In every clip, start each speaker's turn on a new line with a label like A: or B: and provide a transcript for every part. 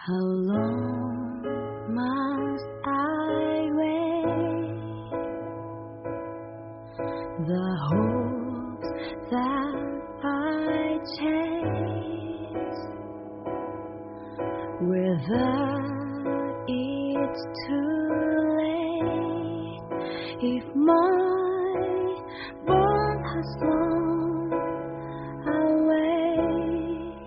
A: How long must I wait? The hopes that I chase, whether it's too late, if my bond has flown away.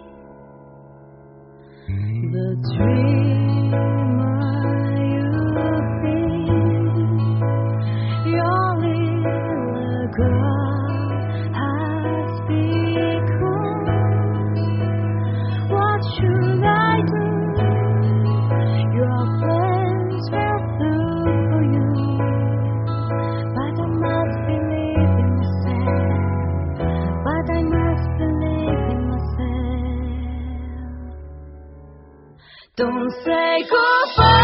A: The dreamer you've been, your little girl has become. What should I do? Your plans fell through for you, but I must believe in myself. But I must believe in myself. Don't say goodbye.